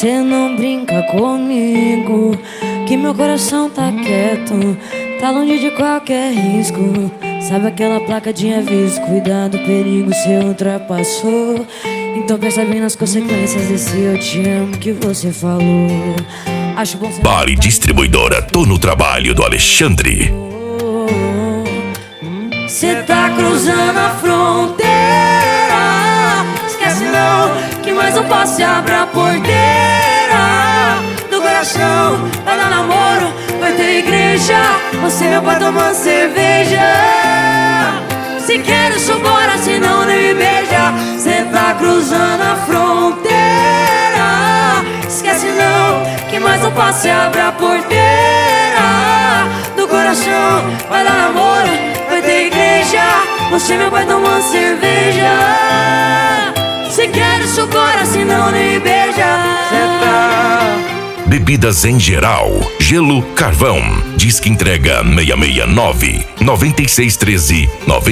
Cê não brinca comigo, que meu coração tá quieto, tá longe de qualquer risco. Sabe aquela placa de aviso, cuidado, perigo, cê ultrapassou. Então pensa bem nas consequências desse eu te amo que você falou. Acho bom cê... Bar e distribuidora Tô no Trabalho do Alexandre. Cê tá cruzando a fronteira, esquece não, que mais um passo e abre a porteira do coração. Vai dar namoro, vai ter igreja, você meu pai tomando cerveja. Se quer isso bora, senão nem me beija. Cê tá cruzando a fronteira, esquece não, que mais um passo e abre a porteira do coração. Vai dar namoro, vai ter igreja, você meu pai tomando cerveja. Se quer isso bora, senão nem me beija. Cê tá... Bebidas em geral, Gelo Carvão. Disque entrega 669 9613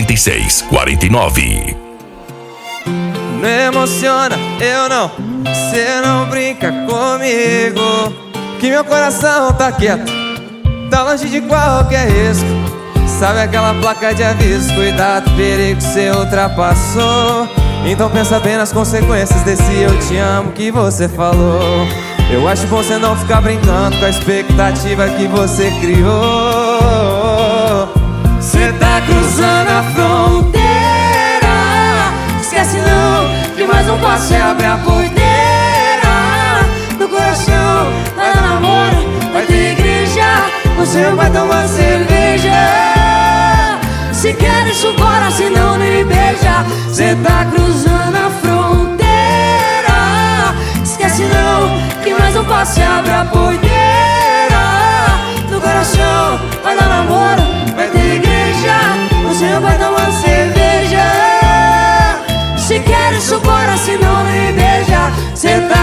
9649. Não emociona, eu não. Cê não brinca comigo, que meu coração tá quieto, tá longe de qualquer risco. Sabe aquela placa de aviso, cuidado, perigo, cê ultrapassou. Então pensa bem nas consequências desse eu te amo que você falou. Eu acho bom cê não ficar brincando com a expectativa que você criou. Cê tá cruzando a fronteira, esquece não, que mais um passo e abre a porteira do coração. Vai dar namoro, vai ter igreja, você vai tomar cerveja. Se quer isso bora, senão nem me beija. Cê tá cruzando a fronteira, esquece não, que mais um passo e abre a porteira do coração. Vai dar namoro, vai ter igreja, você vai tomar cerveja. Se quer isso bora, senão nem me beija. Cê tá